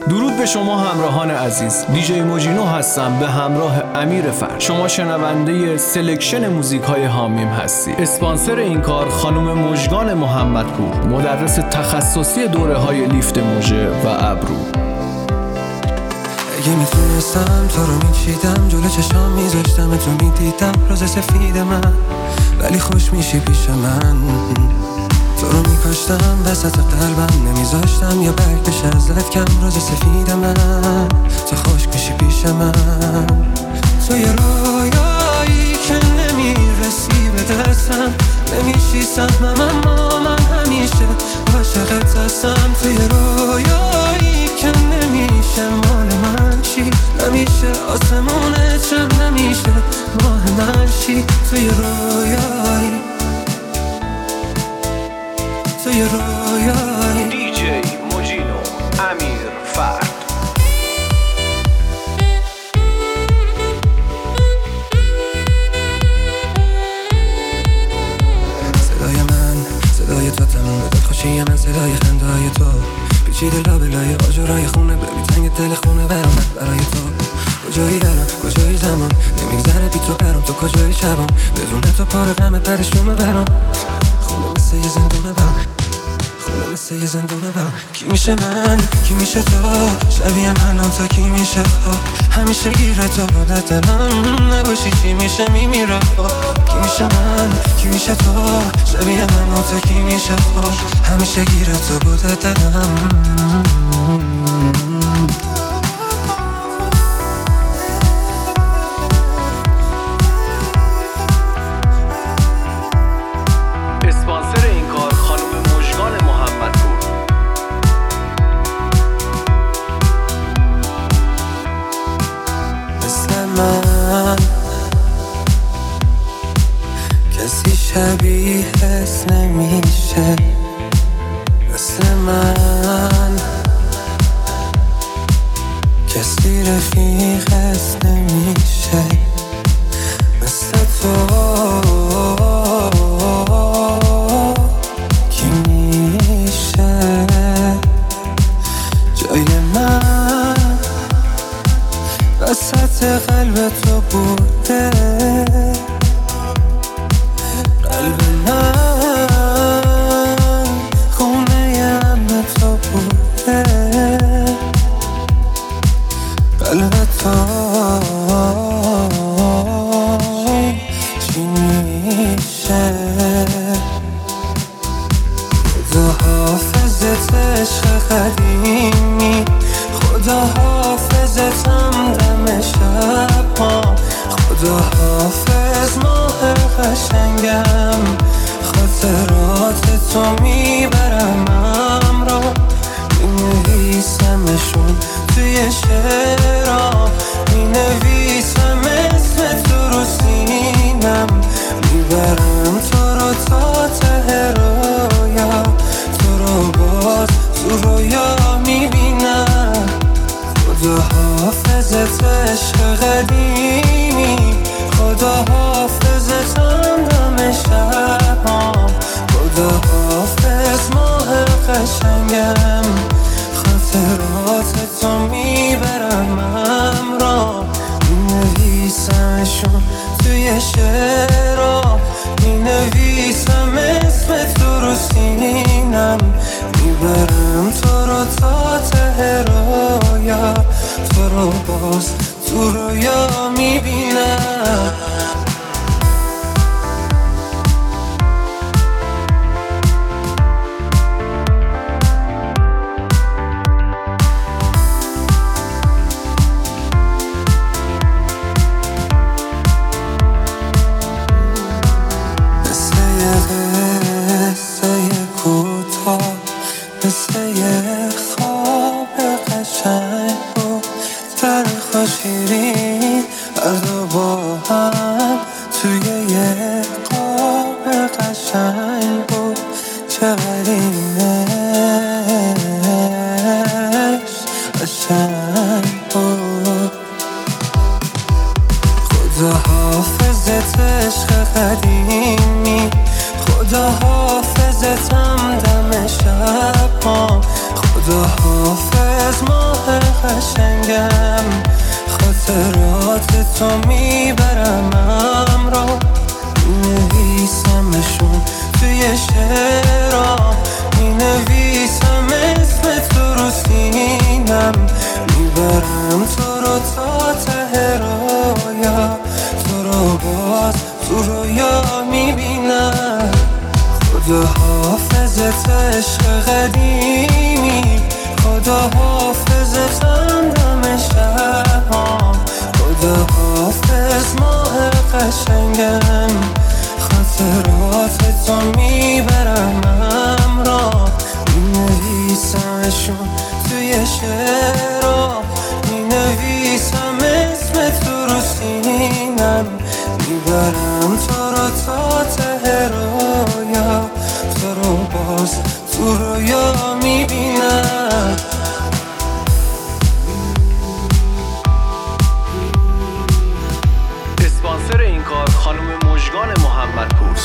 درود به شما همراهان عزیز، دیجی موجینو هستم به همراه امیر فرد. شما شنونده سلکشن موزیک های حامیم هستی. اسپانسر این کار خانم مژگان محمدپور، مدرس تخصصی دوره های لیفت موژه و ابرو. اگه میتونستم تو رو میچیدم، جلو چشام میذاشتم تو میدیدم روز سفید من، ولی خوش میشی پیش من. تو رو میکاشتم وسط قلبم، نمیذاشتم یا برگ بشه ازت کم روز سفید من. تو خوش میشی پیش من، تو یه رویایی که نمیرسی به دستم، نمیشی سهمم اما من همیشه عاشقت هستم. تو یه رویایی که نمیشه مال من چی، نمیشه آسمونه چم، نمیشه ماه من چی. تو یه رویایی، تو یه رویایی. دیجی موجینو، امیر فرد. صدای من، صدای تو تموم داد خوشی من، صدای خندای تو پیچیده لابلای آجرای خونه، ببین تنگ دل خونه برام برای تو. کجایی الان، کجایی زمان، نمیگذره بی تو برام، تو کجایی شبام، بدون تو پاره غم پرشومه برام. خونه مثل یه زندونه برام، خونه مثل یه زندونه برام. کی میشه من، کی میشه تو، شبیه منم تا کی میشه تو، همیشه گیره تو بوده دلم، نباشی چی میشه میمیره. کی میشه من، کی میشه تو، شبیه منم تا کی میشه تو، همیشه گیره تو بوده دلم. اسپانسر این کار خانم مژگان محمدپور. مثل من کسی شبیهت نمیشه، مثل من کسی رفیقت نمیشه، مثل تو کی میشه جای من وسط قلب تو بوده، قلب من خونه امن تو بوده، قلب تو چی میشه. خدا حافظت عشق قدیمی، خدا حافظتم دم شب ها، خدا حافظ ماه قشنگم، خاطرات تو میبرم همراه، مینویسمشون توی شعرام، مینویسم اسم تو رو سینم، میبرم تو رو تا ته رویا، تو رو باز تو رویا میبینم. خدا حافظت عشق قدیمی، خدا حافظتم دم شبام، خدا حافظ ماه قشنگم، خاطرات تو میبرم همراه، مینویسمشون توی شعرام، مینویسم اسم تو رو سینم، میبرم تو رو تا ته رویا، تو رو باز تو رویا میبینم. مثل یه کوتاه، مثل یه خواب قشنگ بود، تلخ و شیرین هر دو با هم، توی یه خواب قشنگ بود، چقدر اینش قشنگ بود. خدا حافظت عشق قدیمی، خدا حافظتم دم شب ها، خدا حافظ از ماه قشنگم، خاطرات تو میبرم همراه، مینویسمشون توی شعرام، مینویسم اسم تو رو سینم، میبرم تو رو تا ته رویا، تو رو باز تو رویا میبینم. خدا حافظت عشق قدیمی، خدا حافظتم دم شبام، خدا حافظ ماه قشنگم، خاطرات تو میبرم همراه، مینویسمشون توی شعرام، مینویسم اسم تو رو سینم، میبرم تو رو تا ته رویا، تو رو باز تو رویا میبینم. اسپانسر این کار خانم مژگان محمدپور.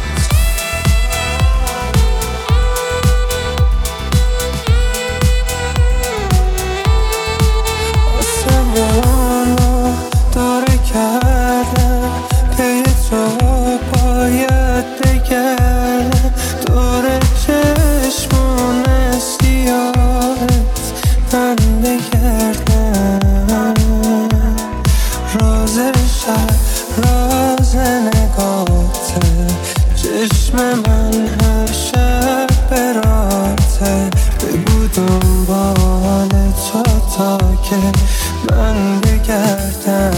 آسمانو داره کردم، پی تو باید بگردم، دور چشمون سیاهت من بگردم، راز شب راز نگاته، چشم من هر شب براته، بگو دنبال تو تا که من بگردم،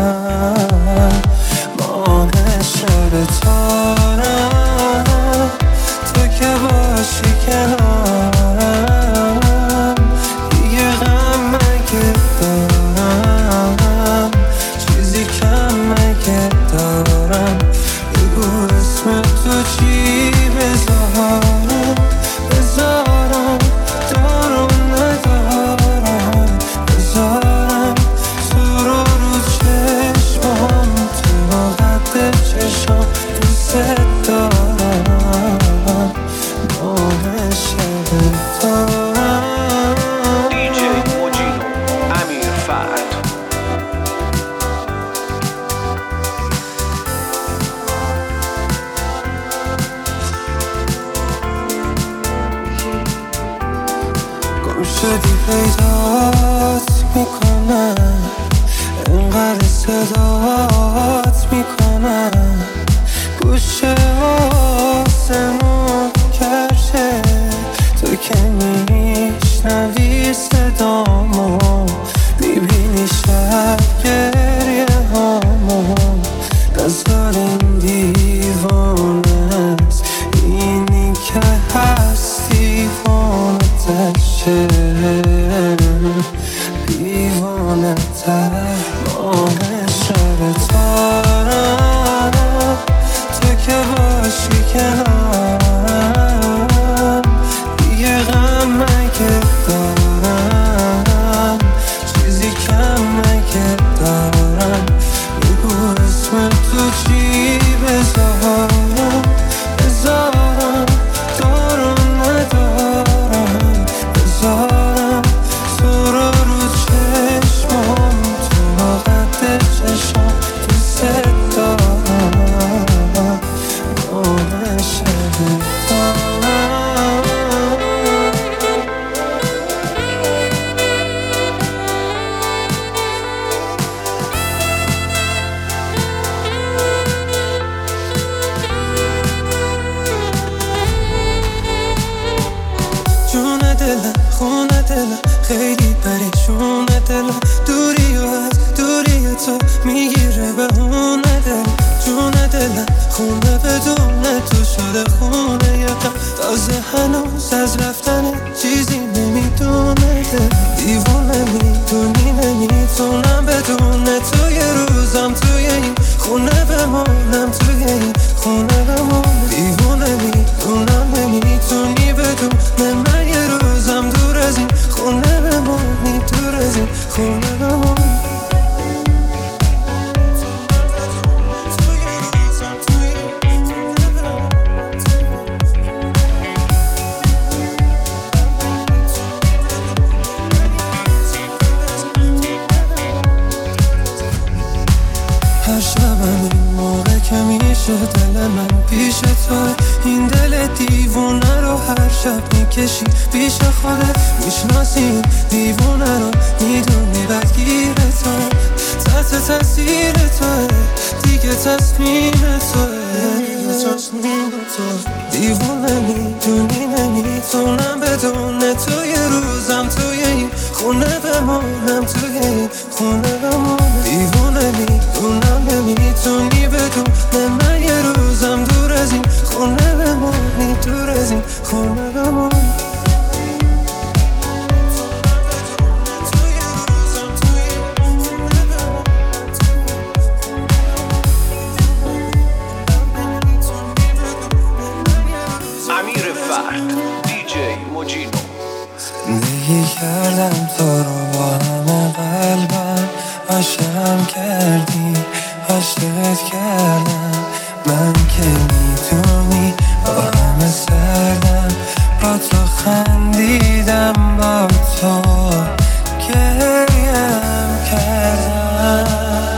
ماه شب تارم، تو که باشی کنارم، دیگه غم مگه دارم، چیزی کم مگه دارم، بگو اسم تو چی بذارم، بذارم دارم ندارم، بذارم تو رو چشمام، تو قد چشم دوست دارم، ماه شب دارم. دیجی موجینو امیر فرد. گم شدی پیدات میکنم، انقدر صدات میکنم، گوشه آسمون کرشه، تو که میشنوی صدامو، میبینی شب گریه هامو، نزار این دیوانه است، اینی که هست دیوانه تشه، دیوانه تر، ماه شب تارم، تو که باشی کنارم، دیگه غم مگه دارم، چیزی کم مگه دارم، بگو اسم تو چی بذارم، بذارم دارم ندارم، بذارم تو رو چشمام، تو قد چشم دوست دارم، ماه شب دارم. جون دلم خونه دلم خیلی پریشون دلم، دوری و از دوری تو میگیره به اون دلم، جون دلم خونه بدون تو شده خونه یکم، تازه هنوز از رفتن چیزی نمیدونه دل، دیوونه میدونی نمیتونم بدون تو یه روزم توی این خونه بمونم، توی این خونه بمونم، دیوونه میدونم نمیتونی بدون من یه روزم دور از این خونه بمونی، دور از این خونه بمونی. دل من پیش تو، این دل دیوونه رو هر شب میکشی پیش خودت، میشناسی دیوونه رو، میدونی بدگیر توه، تحت تاثیر توه، دیگه تصمیم توه، دیوونه میدونی نمیتونم بدون تو یه روزم توی این خونه بمونم، توی این خونه بمونم، دیوونه میدونم نمیتونی بدون من یه روزم دور از این خونه بمونی، دور از این خونه بمونی. امیر فرد دیجی موجینو. زندگی کردم تو رو با همه قلبم، عاشقم کردی عاشقت کردم، من که میدونی با همه سردم، با تو خندیدم با تو گریم کردم،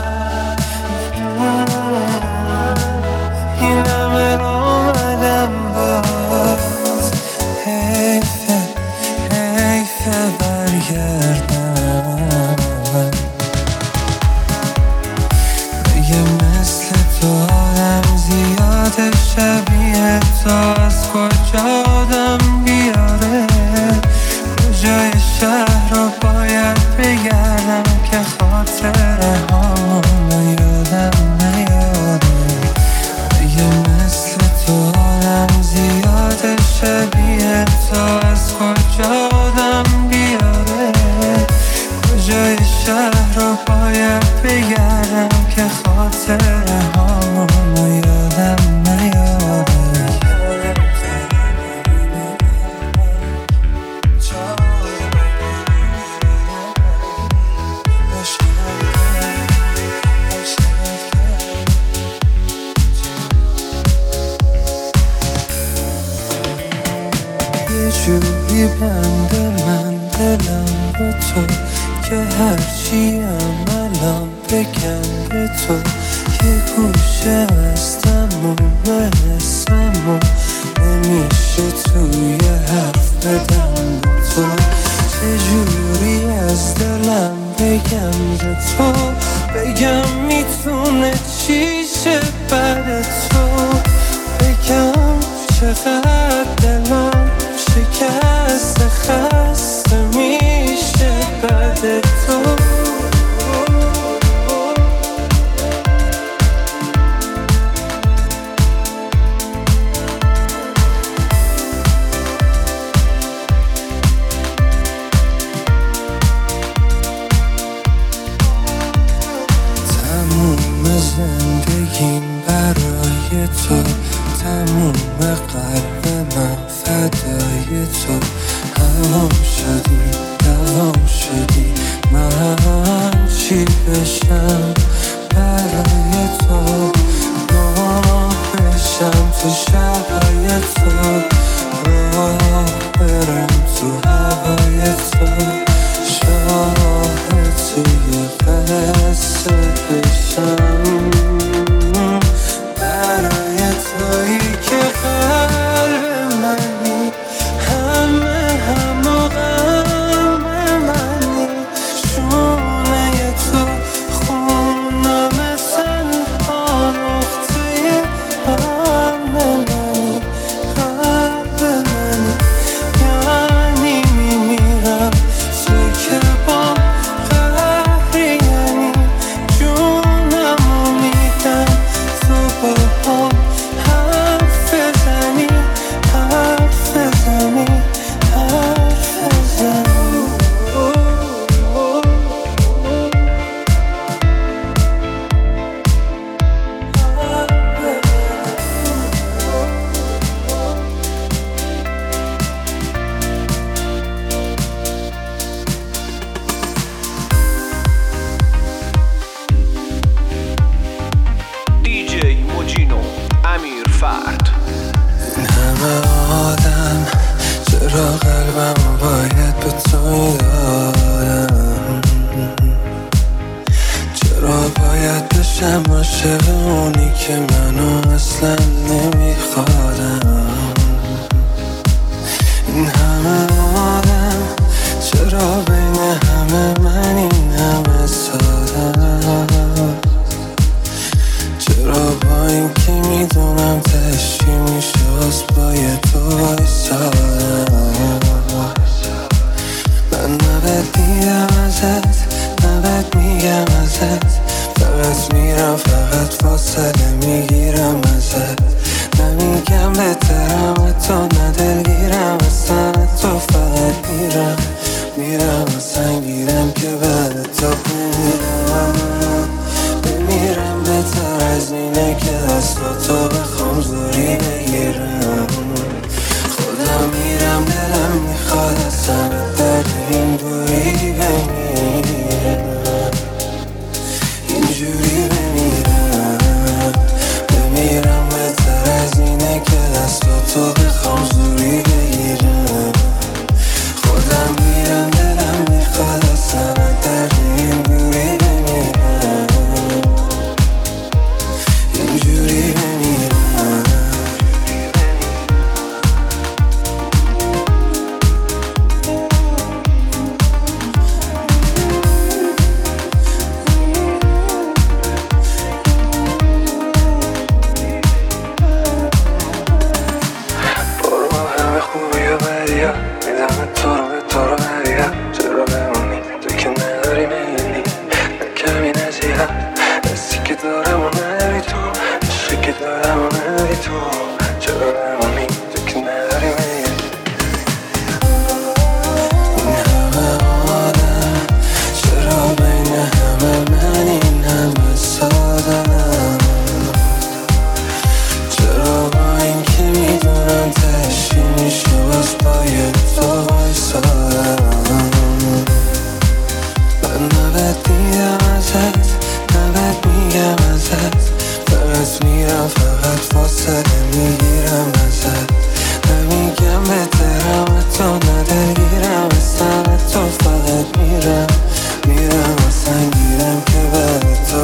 این همه رو اومدم باز، حیفه برگردم، دیگه مثل تو آدم زیاده، شبیه تو از کجا آدم بیاره، کجای شهر رو باید بگردم که خاطره هامو یادم نیاره، دیگه مثل تو آدم زیاده، شبیه تو از کجا آدم بیاره، کجای شهر رو باید بگردم که خاطره هامو یادم نیاره. یه جوری بنده من دلم به تو که هرچی الان بگم به تو، یه گوشه از تموم حسم نمیشه توی حرف بدم به تو، چجوری از دلم بگم به تو، بگم میتونه چی شه بعد تو، بگم چقدر دلم شکست خسته میشه بعد تو. تموم زندگیم برای تو، تموم قلب من فدای تو، همام شدی دوام شدی، من چی بشم برای تو، ما بشم تو شبای تو، راه برم تو هوای تو، شاه توی قصه بشم برای تویی که قلب من نبت دیدم ازت، نبت میگم ازت، فقط میرم فقط فاصله میگیرم ازت، نمیگم بهترم تو ندلگیرم اصلا تو، فقط میرم سنگیرم که بعد تو بمیرم بهتر از اینه که دستاتو بخوام زوری بگیرم، خودم میرم دلم میخواد اصلا در این دوری بمیرم، اینجوری بمیرم بهتر از اینه که دستاتو بخوام زوری بگیرم، خودم میرم دلم میخواد اصلا در این دوری بمیرم، اینجوری بمیرم. میدم تو رو ندیدم، چرا بمونی تو که نداری میلی، من کمی نزیدم دستی که دارم و نداری تو، عشقی که دارم و نداری تو، چرا بمونی تو که نداری میلی. این همه آدم چرا بین همه من این همه سادم، چرا با این که میدونم تشی میشه باز باید تو وایسادم، من نبت دیدم ازت، نبت میگم ازت، فقط میرم فقط فاصله میگیرم ازت، نمیگم بهترم تو ندلگیرم اصلا تو، فقط میرم سنگیرم که بعد تو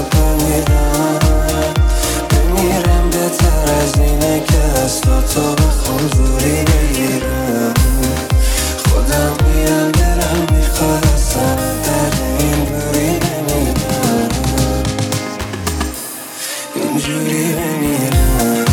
بمیرم بهتر از اینه که دستاتو بخوام زوری بگیرم، خودم میرم دلم میخواد اصلا در این دوری بمیرم، اینجوری بمیرم.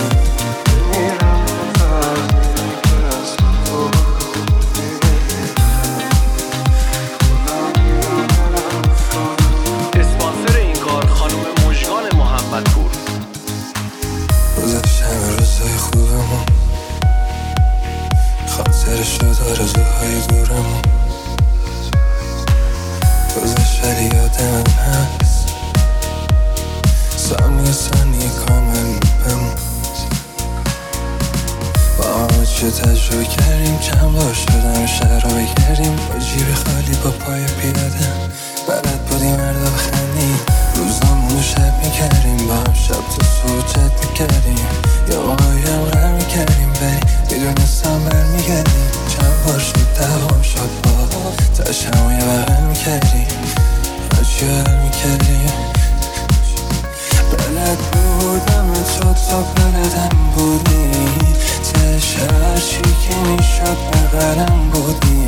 اسپانسر این کار خانم مژگان محمدپور. گذشت همه روزهای خوبمون، خاطرش شد آرزوهای دورمون، گذشت ولی یادم هست، ثانیه کامل بمون، با همه چی تجربه کردیم، چند بار شدم شهر رو بگردیم، با جیب خالی با پای پیاده، بلد بودیم هر دو بخندیم، روزامونو شب میکردیم، با هم شب تو سوچت میکردیم، یا ماهایم غر میکردیم، ولی میدونستم برمیگردیم، چند بار شد دوام شد با تاش همه بغل میکردیم، هرچی حل میکردیم، بلد بودم تو بلدم بودی، تش هرچی که میشد بغلم بودی،